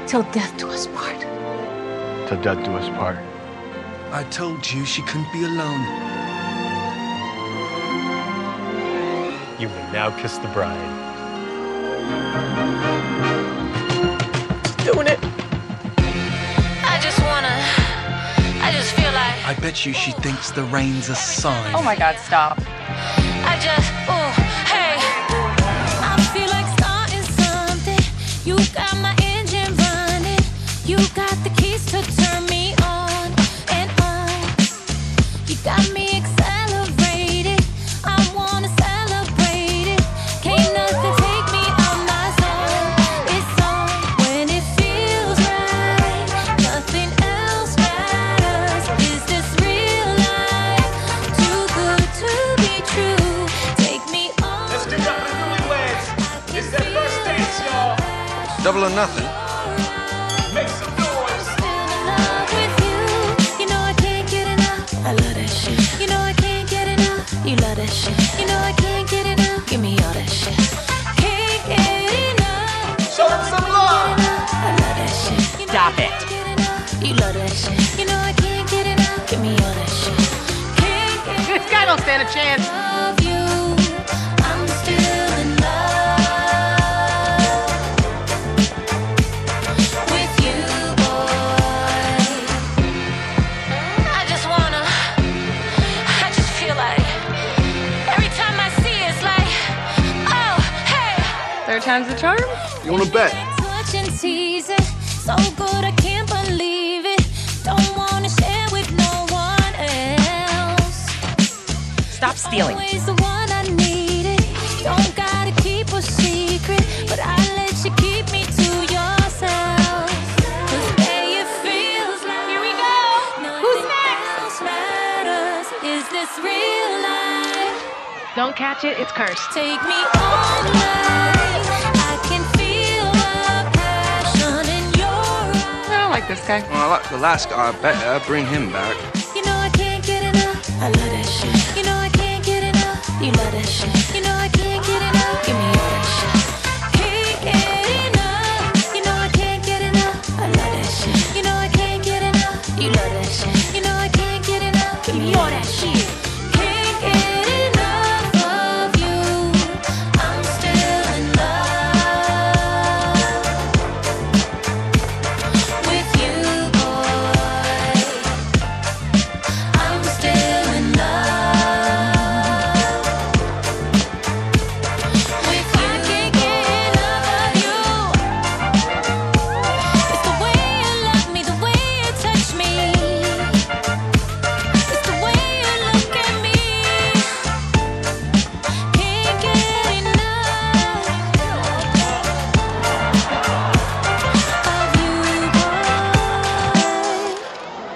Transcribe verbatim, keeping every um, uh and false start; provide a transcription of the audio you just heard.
Till death do us part. Till death do us part. I told you she couldn't be alone. You may now kiss the bride. Doing it. I just wanna, I just feel like I bet you she thinks the rain's a sign. Oh my God, stop. I just, ooh, hey. I feel like starting something. You got my engine running. You got the keys to turn me on and on. You got me accelerated. I wanna celebrate it. Can't nothing take me out my zone. It's on when it feels right. Nothing else matters. Is this real life? Too good to be true. Take me on. Let's give it up for the newlyweds. It's their first dance, y'all. Double or nothing. Make some noise. Still in love with you. You know I can't get enough. I love that shit. You know I can't get enough. You love that shit. You know I can't get enough. Give me all that shit. Can't get enough. Show them some love. I love that shit. You know Stop I it. can't get enough. You love that shit. You know I can't get enough. Give me all that shit. Can't get This guy don't stand a chance. enough of you. I'm still in love with you, boy. I just wanna, I just feel like every time I see it, it's like, oh, hey. Third time's the charm. You wanna bet? Touch and tease it, so good I can't believe it. Don't wanna share with no one else. Stop stealing. Always the one I needed. Don't gotta keep a secret, but I let you keep me to yourself. 'Cause babe, it feels like Here we go. Who's next? else matters. Is this real life? Don't catch it. It's cursed. Take me all night. I can feel the passion in your eyes. I don't like this guy. Well, I like the last guy better. Bring him back. You know I can't get enough. I love that shit. You know I can't get enough. You love that shit. You know